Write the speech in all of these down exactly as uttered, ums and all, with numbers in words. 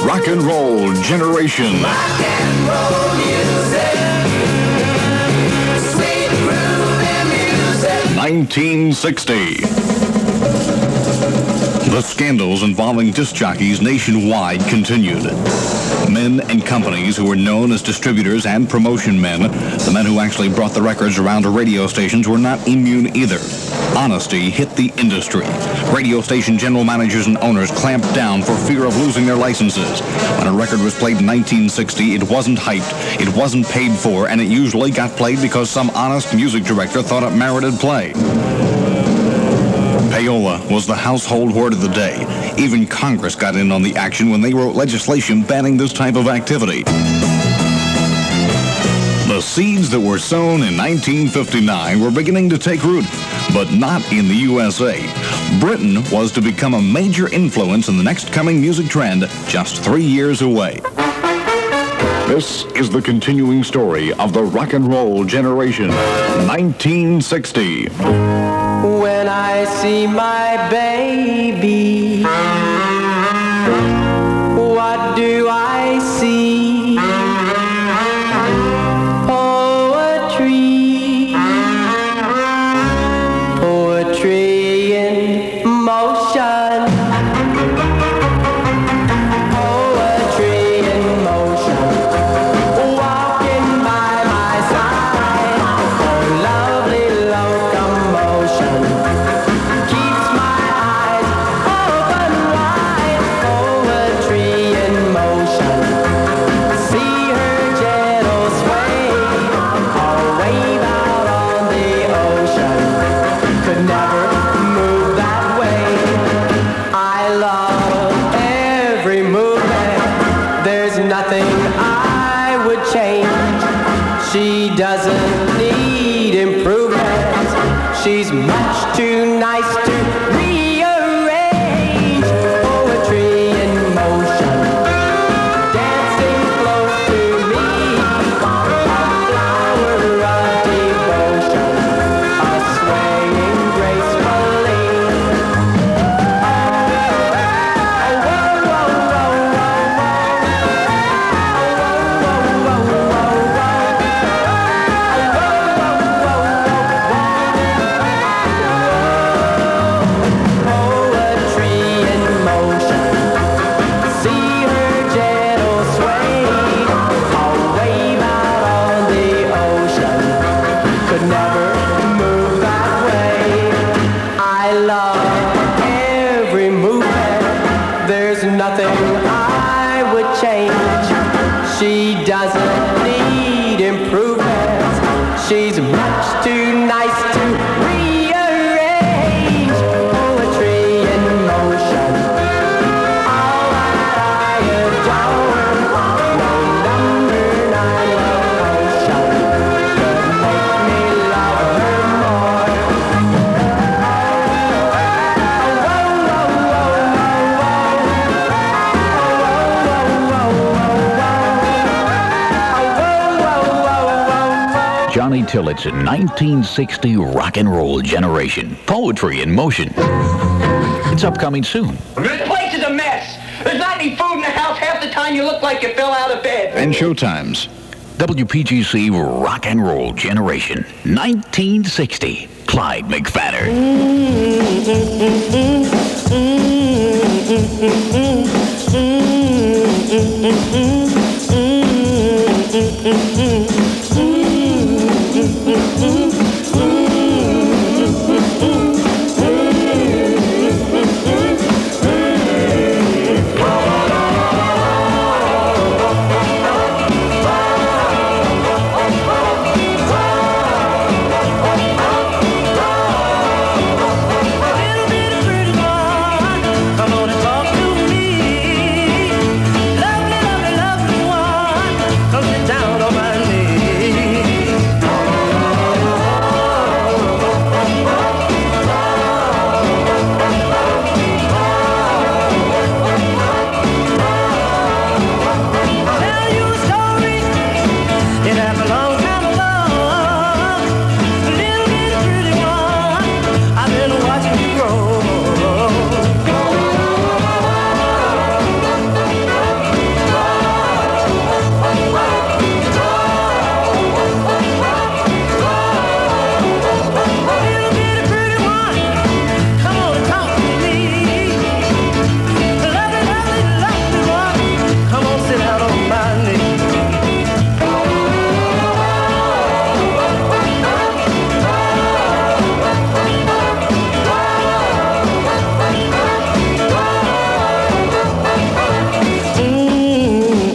Rock and Roll Generation. Rock and roll music. Sweet groovy music. nineteen sixty. The scandals involving disc jockeys nationwide continued. Men and companies who were known as distributors and promotion men, the men who actually brought the records around to radio stations, were not immune either. Honesty hit the industry. Radio station general managers and owners clamped down for fear of losing their licenses. When a record was played in nineteen sixty, it wasn't hyped, it wasn't paid for, and it usually got played because some honest music director thought it merited play. Payola was the household word of the day. Even Congress got in on the action when they wrote legislation banning this type of activity. The seeds that were sown in nineteen fifty-nine were beginning to take root, but not in the U S A. Britain was to become a major influence in the next coming music trend just three years away. This is the continuing story of the rock and roll generation, nineteen sixty. When I see my baby, what do I see? Poetry, poetry in motion. Poetry in motion, walking by my side. Lovely locomotion keeps my eyes open wide. Poetry in motion, see her gentle sway or wave out on the ocean. Could never move that way. I love every movement. There's nothing I would change. She doesn't need improvement. She's much too nice to rearrange. Poetry in motion, dancing close to me. A flower of devotion, a swaying gracefully. Poetry in motion, see her gentle sway, a wave out on the ocean, could never move that way. I love every movement, there's nothing I would change. She doesn't need improvement, she's much too nice to rearrange. Poetry in motion, all that I adore. No number nine emotion could make me love her more. Johnny Tillett's nineteen sixty rock and roll generation. Poetry in motion. It's upcoming soon. This place is a mess. There's not any food in the house. Half the time you look like you fell out of bed. And showtimes. W P G C rock and roll generation. nineteen sixty. Clyde McPhatter. Come on and talk to me. Lovely, lovely,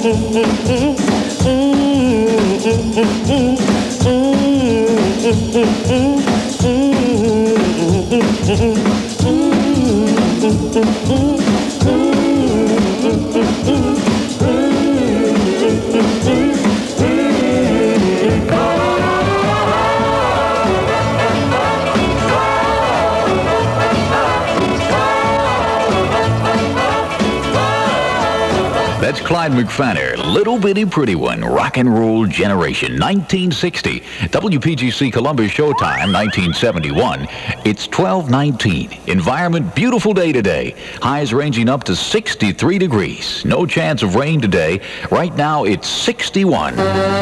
That's Clyde McPhatter, Little Bitty Pretty One, Rock and Roll Generation, nineteen sixty. W P G C Columbus Showtime, nineteen seventy-one. It's twelve nineteen. Environment, beautiful day today. Highs ranging up to sixty-three degrees. No chance of rain today. Right now, it's sixty-one.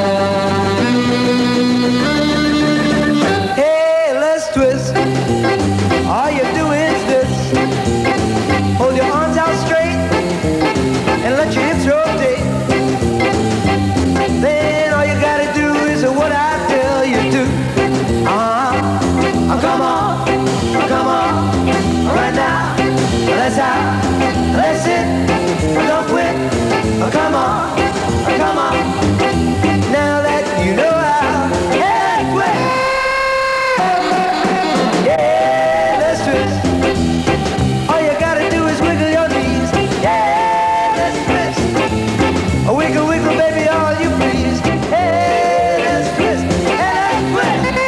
Hey, let's twist. All you do is this. Hold your arms out straight and let your hips rotate. Then all you gotta do is what I tell you to. Uh-huh. Oh, come on, oh, come on. Right now, let's out, let's sit, don't quit. Oh, come on, oh, come on. Now that you know how, yeah, quit. Yeah, let's twist. All you gotta do is wiggle your knees. Yeah, let's twist. A wiggle, wiggle, baby, all you please. Hey, let's twist. Hey, let's twist.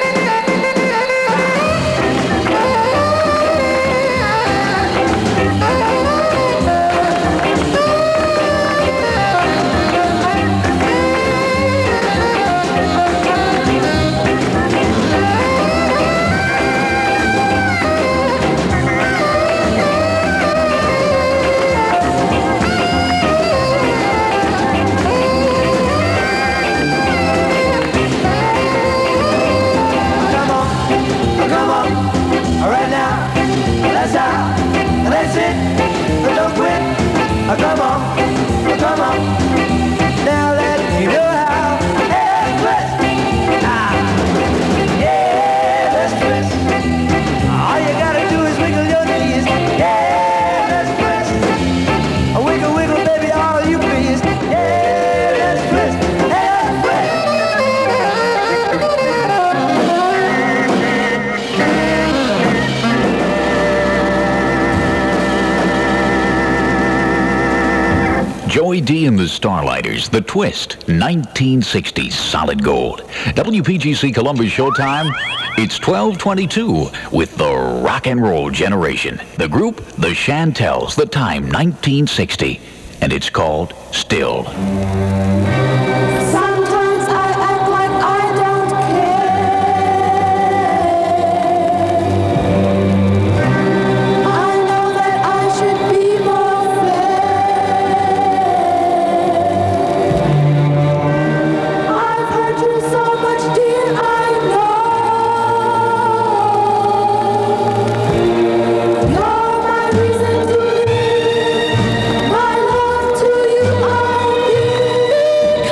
Come on, come on, right now, let's out, let's it, don't quit, come on, come on, now let you know how, hey, twist, ah, yeah, let's twist, all you gotta do is wiggle your knees, yeah, let's twist, wiggle, wiggle, baby, all you please, yeah, let's twist, hey, let's Joey D and the Starlighters, The Twist, nineteen sixty, solid gold. W P G C Columbus Showtime, it's twelve twenty-two with the Rock and Roll Generation. The group, The Chantels, the time, nineteen sixty. And it's called Still. Sometimes I act like I don't care. I know that I should be more fair. I've hurt you so much, dear, I know. You're my reason to live. My love to you I'll give.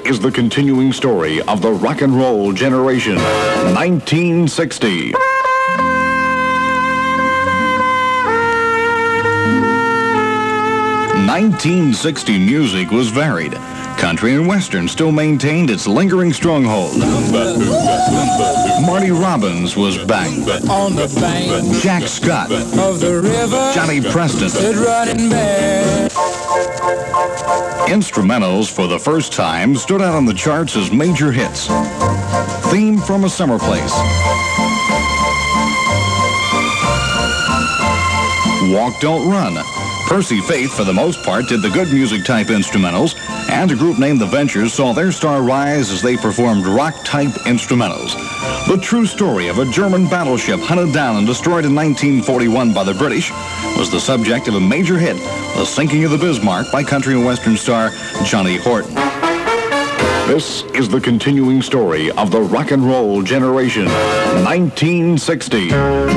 is the continuing story of the rock and roll generation, nineteen sixty. nineteen sixty music was varied. Country and Western still maintained its lingering stronghold. Marty Robbins was back. On the bank Jack Scott, of the river, Johnny Preston. stood running back. Instrumentals for the first time stood out on the charts as major hits. Theme from a Summer Place. Walk, Don't Run. Percy Faith, for the most part, did the good music-type instrumentals, and a group named The Ventures saw their star rise as they performed rock-type instrumentals. The true story of a German battleship hunted down and destroyed in nineteen forty-one by the British was the subject of a major hit, The Sinking of the Bismarck by country and western star Johnny Horton. This is the continuing story of the rock and roll generation, nineteen sixty.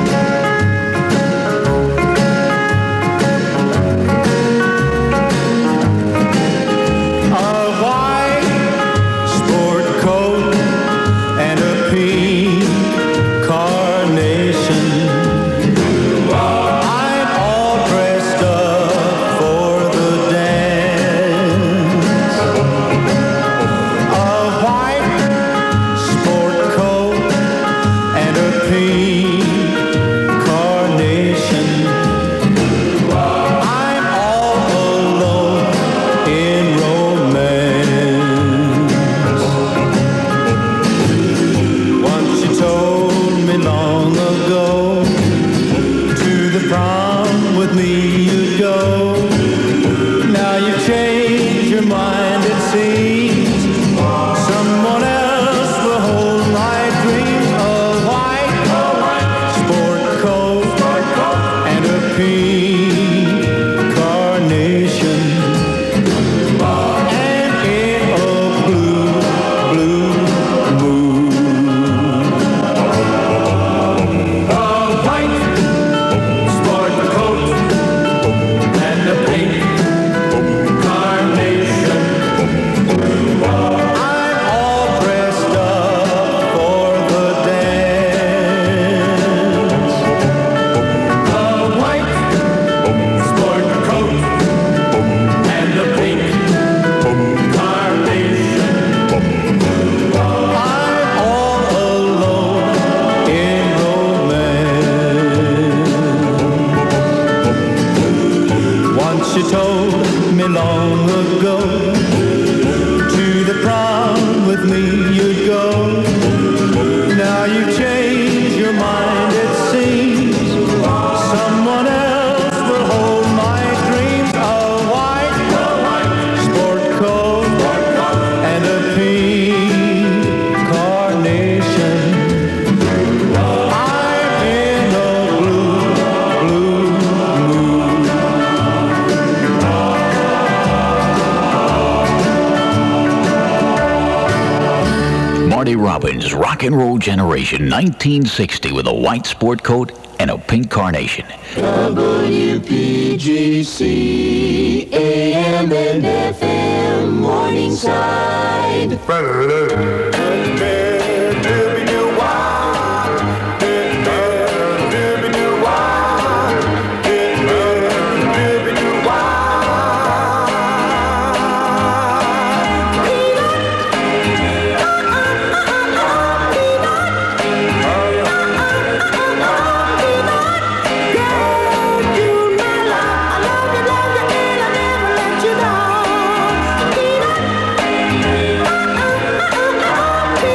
Marty Robbins' Rock and Roll Generation, nineteen sixty, with a white sport coat and a pink carnation. W P G C A M and F M Morningside. Peanut.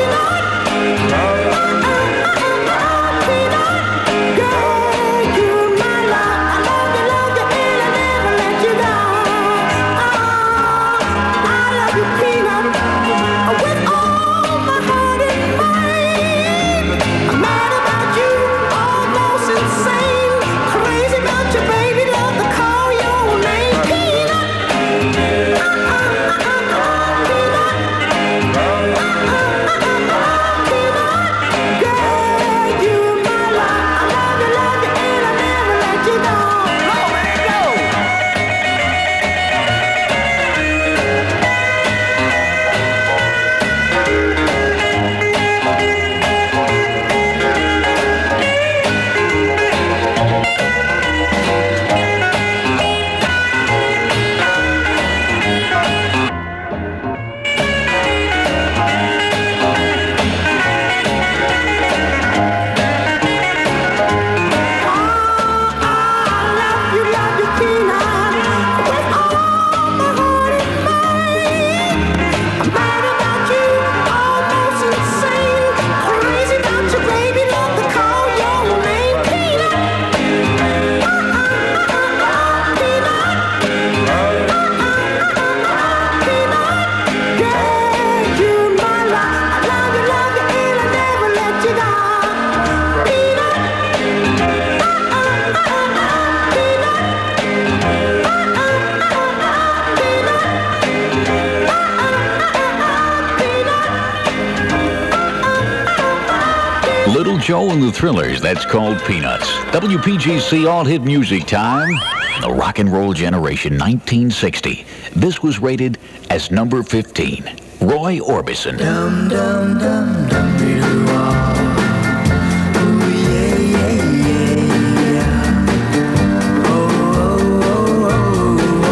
Joe and the Thrillers, that's called Peanuts. W P G C All-Hit Music Time. The Rock and Roll Generation, nineteen sixty. This was rated as number fifteen. Roy Orbison. Dum dum dum dum dee doo ah. Ooh yeah yeah yeah yeah. Oh oh oh oh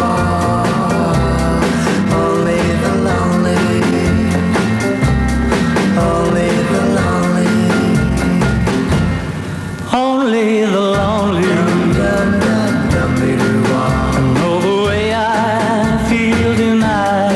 ah. Only the lonely, only the lonely, only the lonely. Dum dum dum dee doo ah. Know the way I feel tonight.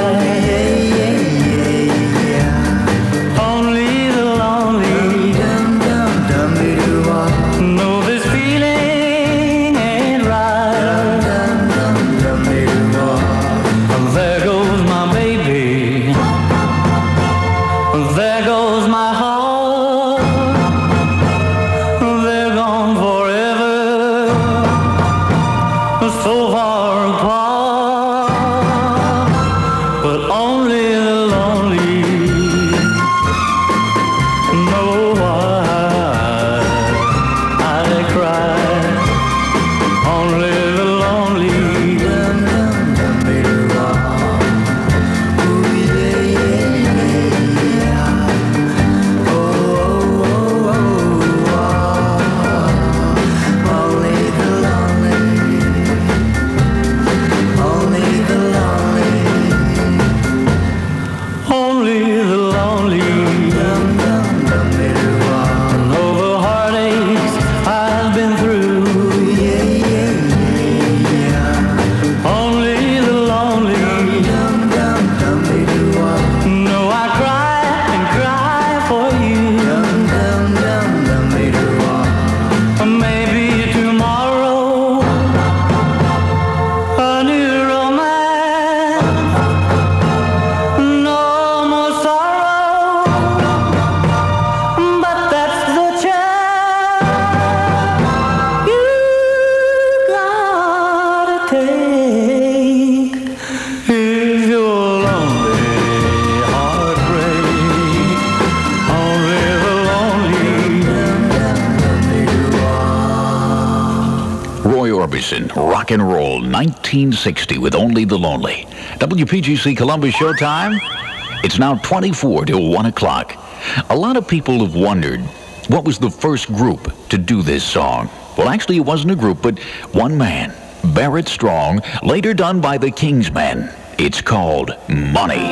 Rock and Roll, nineteen sixty, with Only the Lonely. W P G C Columbus Showtime. It's now twenty-four till one o'clock. A lot of people have wondered, what was the first group to do this song? Well, actually, it wasn't a group, but one man, Barrett Strong, later done by the Kingsmen. It's called Money.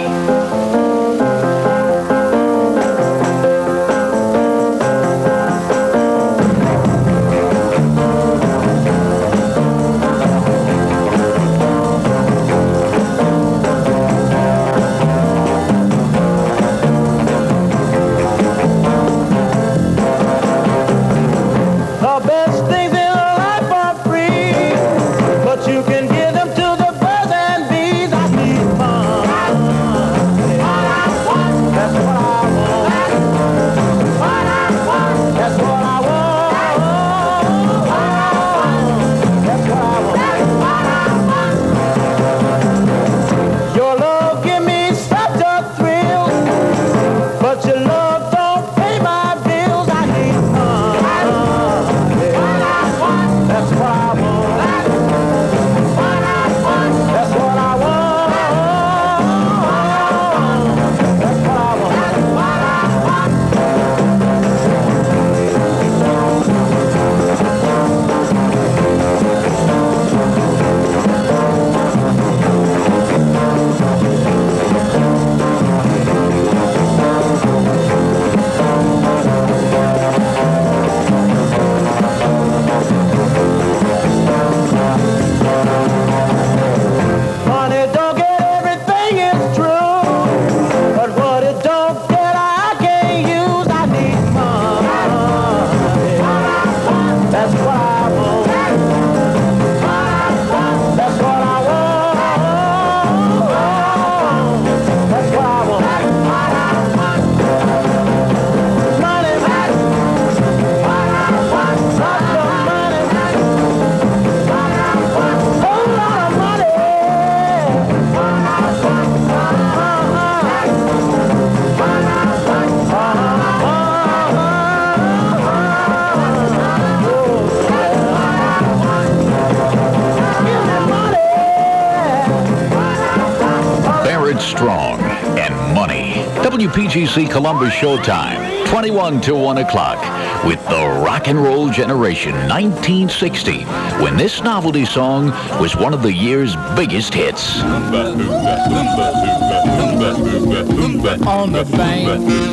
You can give them to the birds and bees. I need fun. Armstrong and Money. W P G C Columbus Showtime, twenty-one to one o'clock, with the Rock and Roll Generation, nineteen sixty, when this novelty song was one of the year's biggest hits. On the bank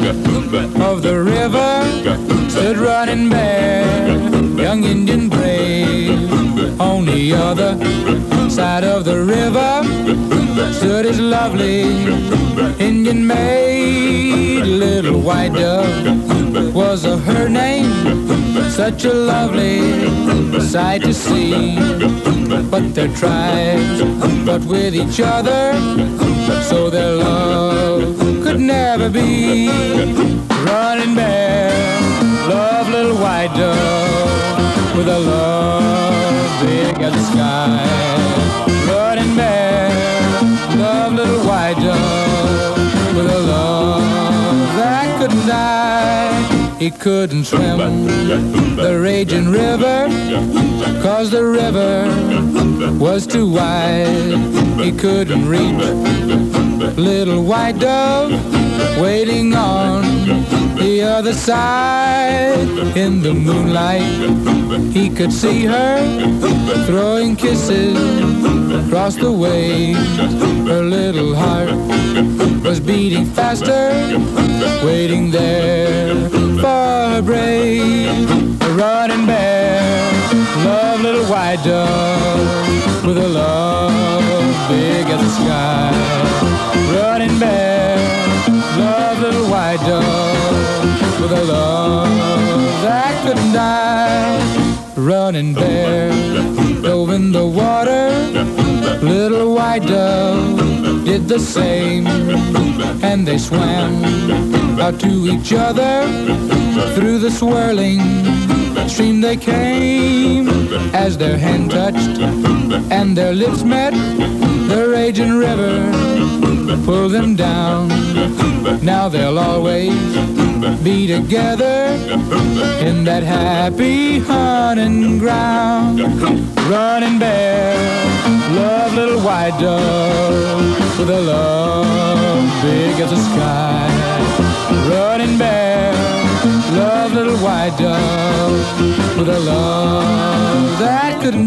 of the river stood Running Bear, young Indian brave. On the other side of the river stood his lovely Indian maid. Little White Dove was a her name, such a lovely sight to see. But their tribes fought with each other, so their love could never be. Running Bear loved Little White Dove with a love big as the sky. Running Bear loved Little White Dove with a love that couldn't die. He couldn't swim the raging river, 'cause the river was too wide. He couldn't reach Little White Dove waiting on the other side. In the moonlight he could see her throwing kisses across the waves. Her little heart was beating faster, waiting there for her brave. The Running Bear loved Little White Dove with a love big as the sky. Running Bear loved Little White Dove with a love that couldn't die. Running Bear dove in the water, Little White Dove did the same, and they swam out to each other. Through the swirling stream they came. As their hand touched and their lips met, the raging river pulled them down. Now they'll always be together in that happy hunting ground. Running Bear loved Little White Dove with a love big as the sky. Running Bear loved Little White Dove with a love that couldn't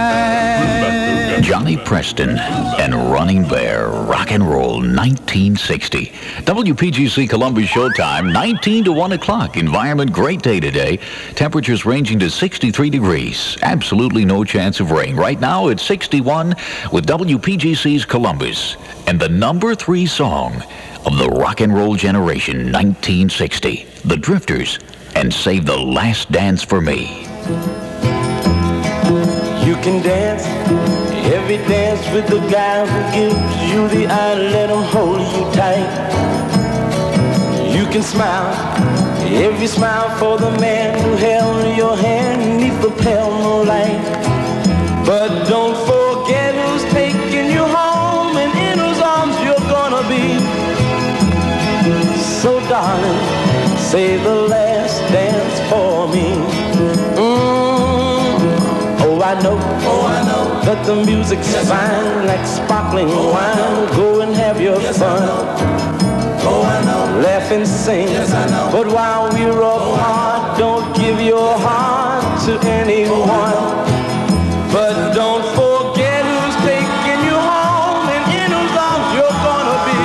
die. Johnny Preston and Running Bear, Rock and Roll, nineteen sixty. W P G C Columbus Showtime, nineteen to one o'clock. Environment, great day today. Temperatures ranging to sixty-three degrees. Absolutely no chance of rain. Right now it's sixty-one with W P G C's Columbus. And the number three song of the Rock and Roll Generation, nineteen sixty. The Drifters and Save the Last Dance for Me. You can dance every dance with the guy who gives you the eye, let him hold you tight. You can smile every smile for the man who held your hand neath the pale moonlight. But don't forget who's taking you home and in whose arms you're gonna be. So darling, say the last dance for me. Mm. Oh, I know, oh, I know that the music's yes, fine like sparkling oh, wine. Go and have your yes, fun. Oh, I know. Laugh and sing. Yes, I know. But while we're apart, oh, don't give your heart to anyone. Oh, but don't forget who's taking you home and in whose arms you're gonna be.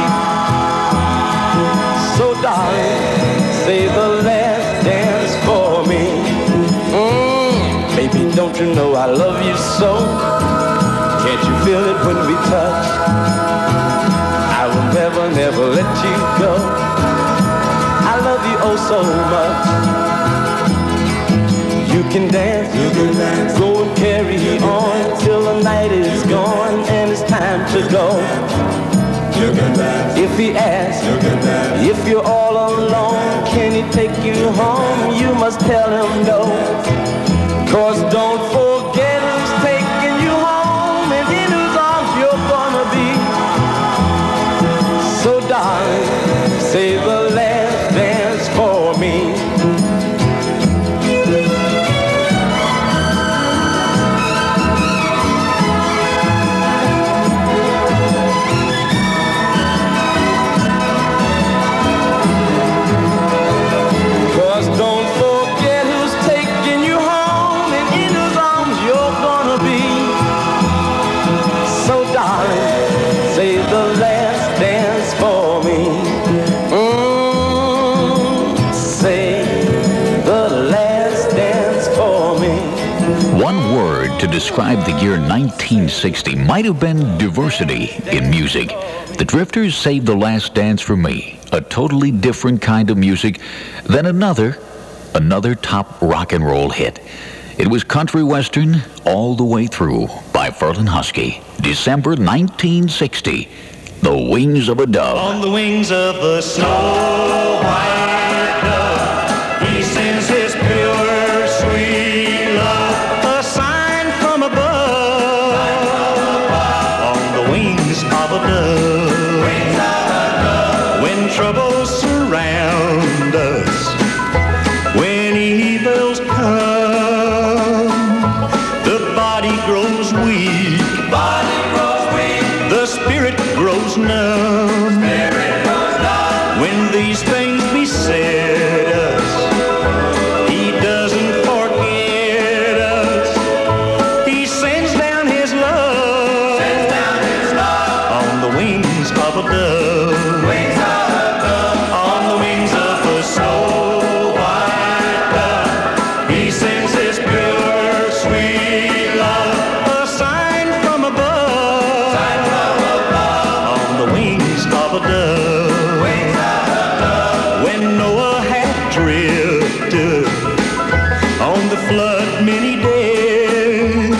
So darling, say the last dance for me. Mm, baby, don't you know I love you so? Can't you feel it when we touch? I will never, never let you go. I love you oh so much. You can dance, you can dance, go and carry on till the night is gone and it's time to go. You can dance. If he asks, you can dance. If you're all alone, can he take you home? You must tell him no. 'Cause don't forget who's taking you home and in whose arms you're gonna be. So darling, say the last dance for me. describe the year nineteen sixty might have been diversity in music. The Drifters saved The Last Dance for me, a totally different kind of music than another, another top rock and roll hit. It was country western all the way through by Ferlin Husky. December nineteen sixty, The Wings of a Dove. On the wings of the snow white dove, he sends his pure, sweet love, a sign from above. On the wings of a dove, when troubles surround us, when evils come, the body grows weak, body grows weak, the spirit grows numb. Spirit grows numb. When these things beset us, he doesn't forget us. He sends down his love, sends down his love on the wings of a dove. Wings of a dove. On the wings of the snow white dove, he sends his pure, sweet love, a sign from above. Sign from above. On the wings of a dove. Wings of a dove. When Noah had drifted on the flood many days,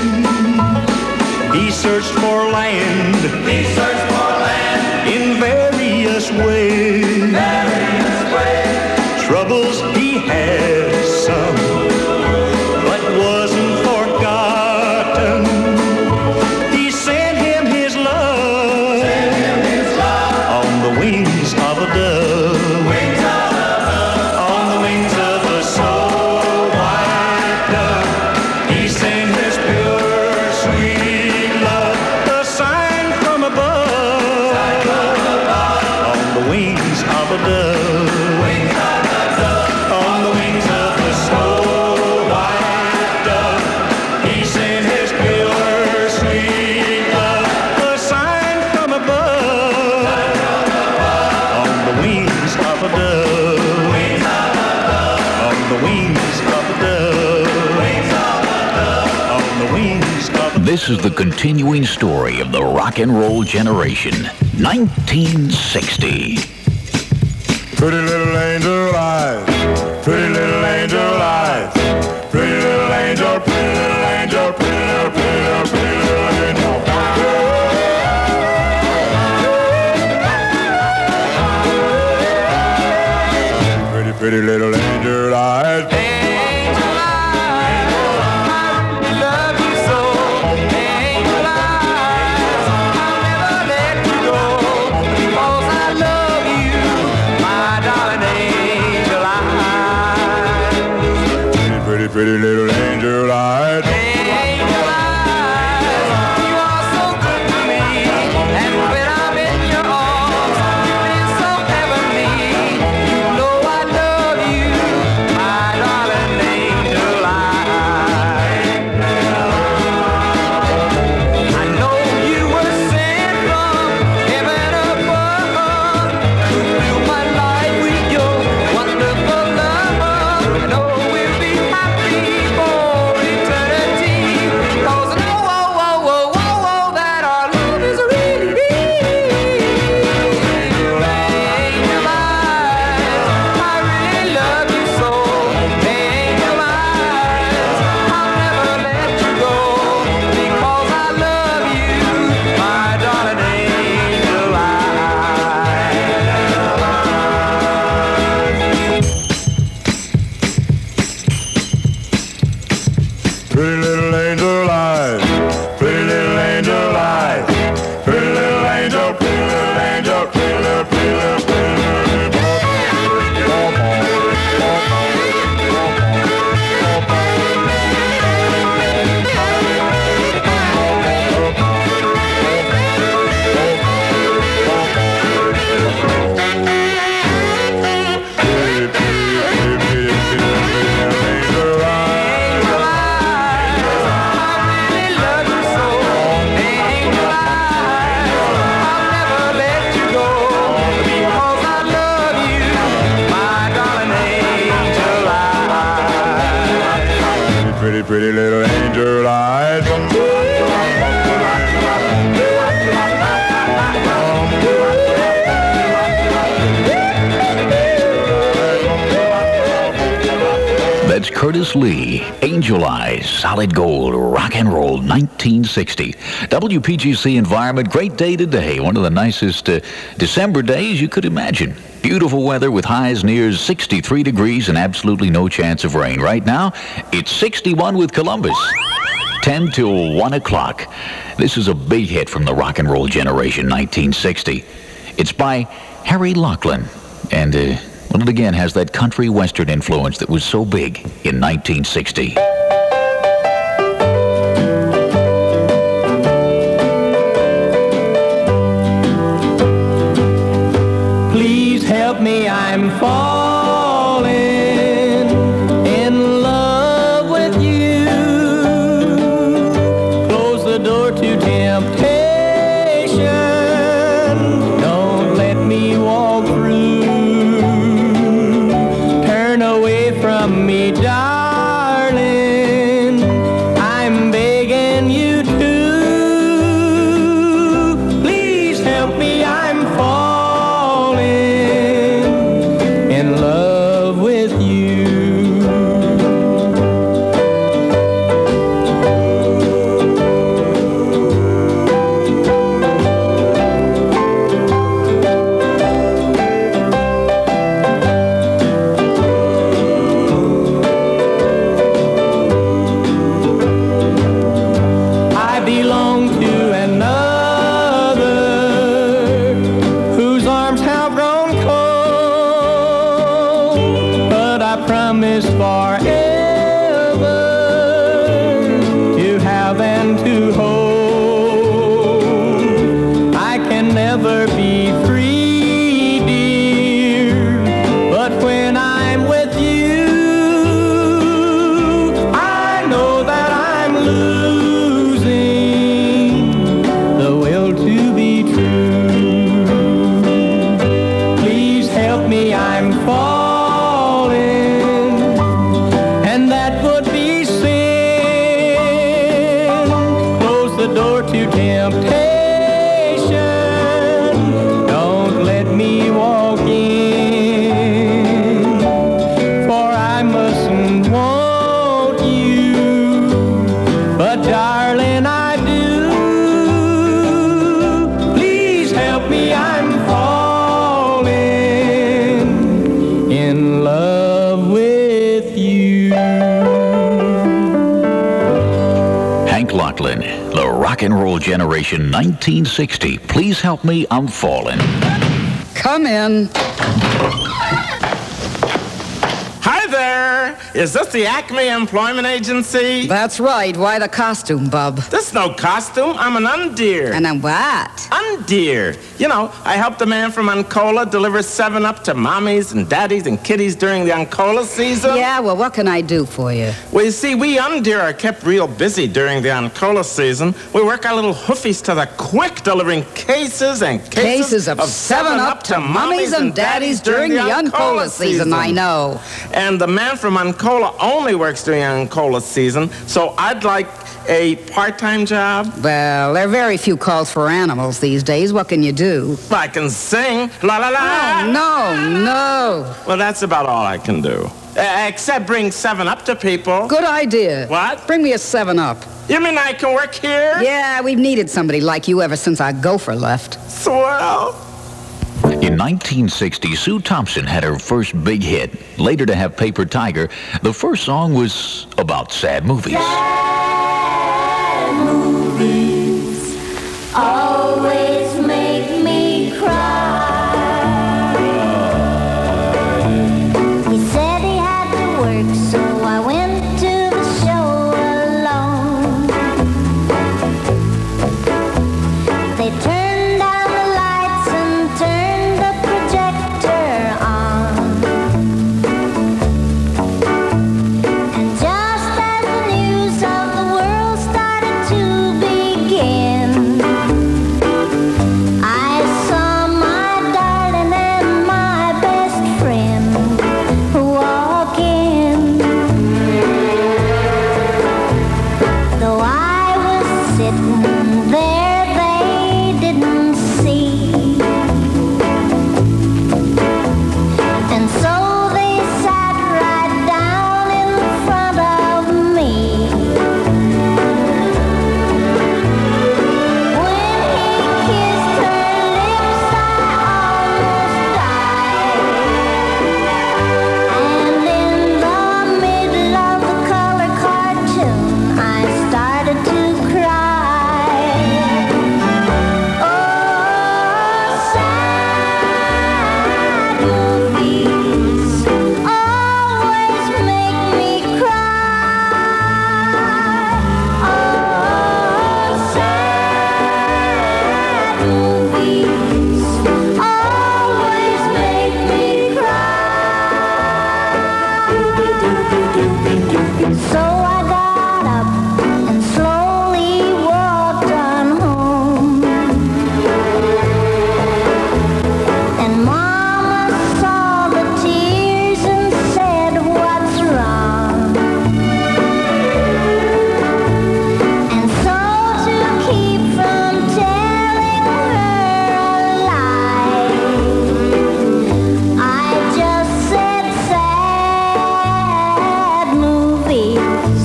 he searched for land. He searched for land in various ways. Various ways. Troubles he had some, but wasn't forgotten. He sent him his love, sent him his love on the wings of a dove. Wings of a dove. On the wings of a snow white dove, he sent his pure, sweet love, a sign from above. Sign from above. On the wings of a dove. Wings of a dove. On the wings of the snow white dove, he sent his pure, sweet love, a sign from above. On the wings of a dove. Wings of a dove. On the wings of a dove. Wings of a dove. On the wings of a This is the continuing story of the rock and roll generation, nineteen sixty. Pretty little angel eyes, pretty little angel eyes, pretty little angel, pretty little angel, pretty little, pretty little, pretty little angel. Pretty, pretty little angel eyes. Pretty little angel eyes. Angel eyes, you are so good to me. And when I'm in your arms, you feel so heavenly. You know I love you, my darling angel eyes. I know you were sent from heaven above to fill my life with your wonderful love. I know we'll be happy for eternity. pretty little angel eyes. That's Curtis Lee, Angel Eyes, Solid Gold, Rock and Roll, nineteen sixty. W P G C Environment, great day today. One of the nicest uh, December days you could imagine. Beautiful weather with highs near sixty-three degrees and absolutely no chance of rain. Right now, it's sixty-one with Columbus. ten till one o'clock. This is a big hit from the rock and roll generation, nineteen sixty. It's by Harry Laughlin. And, uh, well, it again has that country western influence that was so big in nineteen sixty. Please help me, I'm falling in love with you. Close the door to temptation. Don't let me walk through. Turn away from me, darling. I'm begging you to. Please help me, I'm falling in love with you. I belong to another whose arms have grown cold, but I promise forever to have and to hold. I can never be free, dear, but when I'm with you, I know that I'm losing the will to be true. Please help me, I'm falling, and that would be sin. Close the door to temptation. Don't let me walk in, for I mustn't want you, but darling, I do. Please help me, I'm falling in love with you. Hank Laughlin, the rock and roll generation, nineteen sixty. Please help me, I'm falling. Come in. Hi there. Is this the Acme Employment Agency? That's right. Why the costume, bub? This no costume. I'm an undeer. And I'm what? Undeer. You know, I helped a man from Uncola deliver seven up to mommies and daddies and kiddies during the Uncola season. Yeah, well, what can I do for you? Well, you see, we undeer are kept real busy during the Uncola season. We work our little hoofies to the quick, delivering cases and cases, Cases of seven up to mummies and daddies during the Uncola season, I know. And the man from Uncola only works during the Uncola season, so I'd like a part-time job. Well, there are very few calls for animals these days. What can you do? I can sing. La la la. Oh, no, no. Well, that's about all I can do. Uh, except bring seven up to people. Good idea. What? Bring me a seven up. You mean I can work here? Yeah, we've needed somebody like you ever since our gopher left. Swell. In nineteen sixty, Sue Thompson had her first big hit. Later to have Paper Tiger, the first song was about sad movies. Sad movies always make me cry. He said he had to work, so I went to the show alone. They turned down the lights and turned the projector on. And just as the news of the world started to begin, I saw my darling and my best friend walk in. movies always make me cry. So I got up and slowly walked on home. And Mama saw the tears and said, "What's wrong?" And so to keep from telling her a lie, I just said sad movies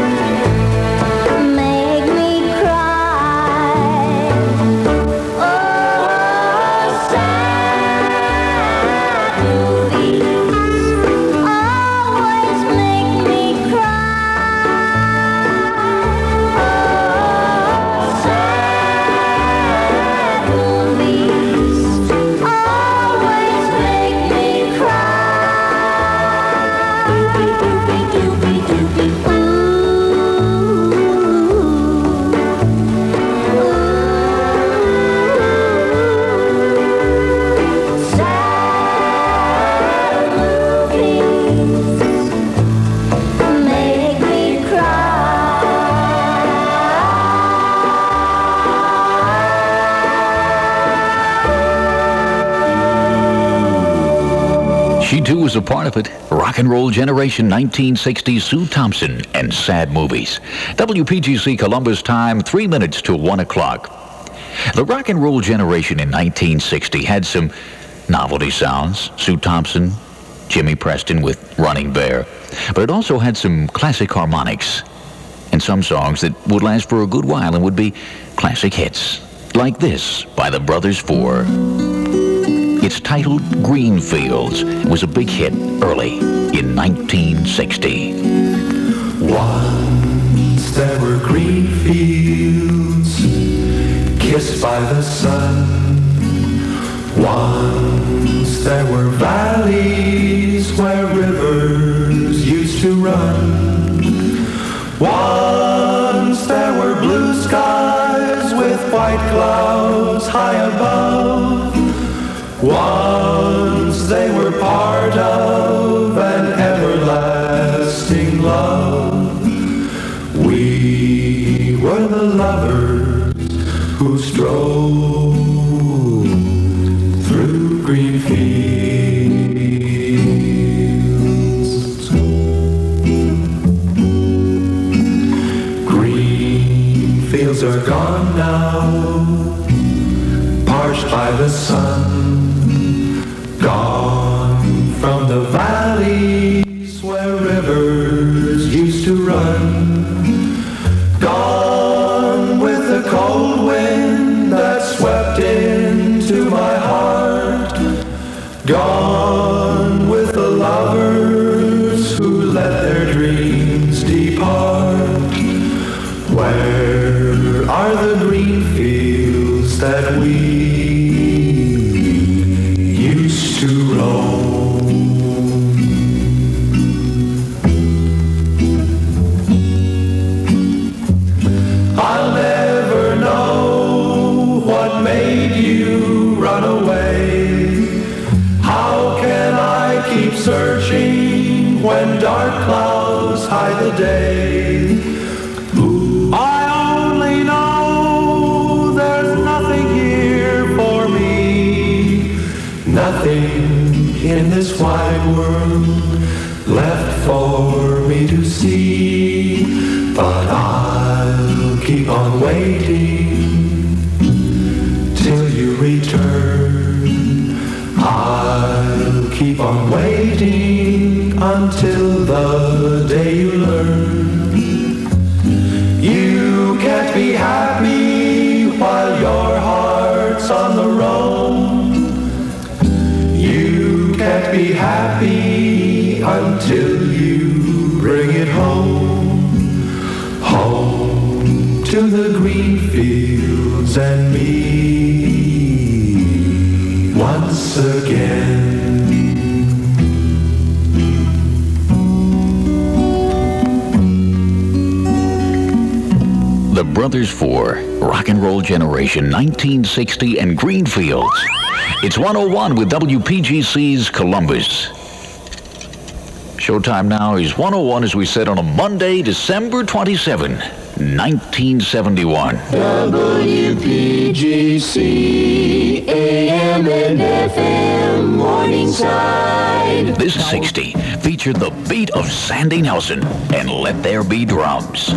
make me cry. Oh, sad movies always make me cry. Oh, sad movies always make me cry. Doopy doopy doopy ooh. Sad movies make me cry. She too was a part of it. Rock and Roll Generation nineteen sixty, Sue Thompson and Sad Movies. W P G C Columbus time, three minutes to one o'clock. The Rock and Roll Generation in nineteen sixty had some novelty sounds. Sue Thompson, Jimmy Preston with Running Bear. But it also had some classic harmonics and some songs that would last for a good while and would be classic hits. Like this by the Brothers Four. It's titled Greenfields. It was a big hit early in nineteen sixty. Once there were green fields kissed by the sun. Once there were valleys where rivers used to run. Once there were blue skies with white clouds high above. Once they were part of an everlasting love. We were the lovers who strolled through green fields. Green fields are gone now, parched by the sun. Gone from the valleys where rivers used to run. Gone with the cold wind that swept into my heart. Gone with the lovers who let their dreams depart. Where are the green fields that we to roam? I'll never know what made you run away. How can I keep searching when dark clouds hide the day? Ooh, I only know there's nothing here for me. Nothing in this wide world left for me to see. But I'll keep on waiting till you return. I'll keep on waiting until the day you learn. You can't be happy while your heart's on the roam. You can't be happy until you bring it home. Home to the green fields and me once again. The Brothers four, Rock and Roll Generation, nineteen sixty, and Greenfields. It's one oh one with W P G C's Columbus. Showtime now is one oh one, as we said, on a Monday, December twenty-seventh, nineteen seventy-one. W P G C, A M and F M, Morningside. This sixty featured the beat of Sandy Nelson and Let There Be Drums.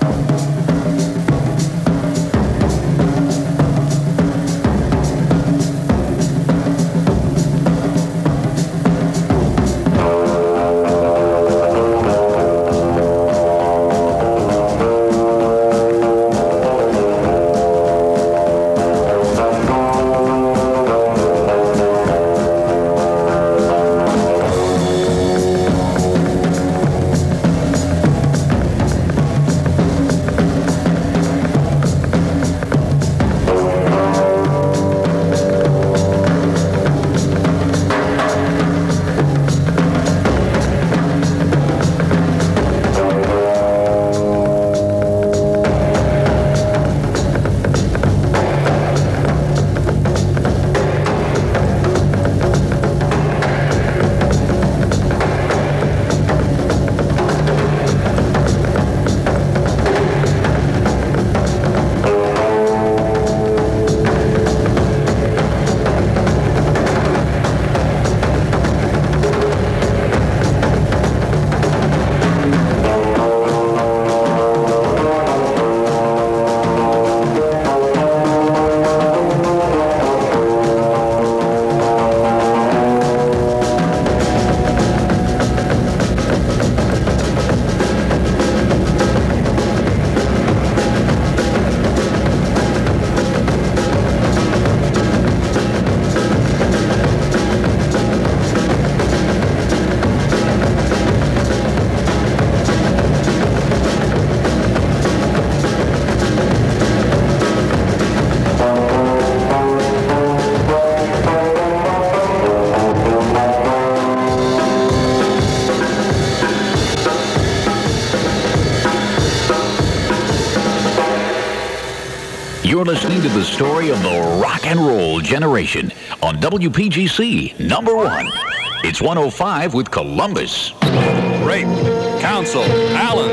You're listening to the story of the Rock and Roll Generation on W P G C, number one. It's one oh five with Columbus. Rape, Council, Allen.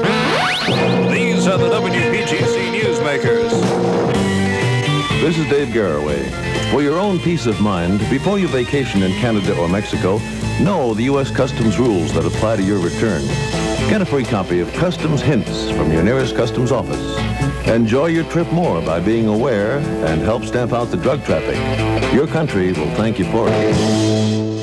These are the W P G C newsmakers. This is Dave Garraway. For your own peace of mind, before you vacation in Canada or Mexico, know the U S Customs rules that apply to your return. Get a free copy of Customs Hints from your nearest customs office. Enjoy your trip more by being aware and help stamp out the drug traffic. Your country will thank you for it.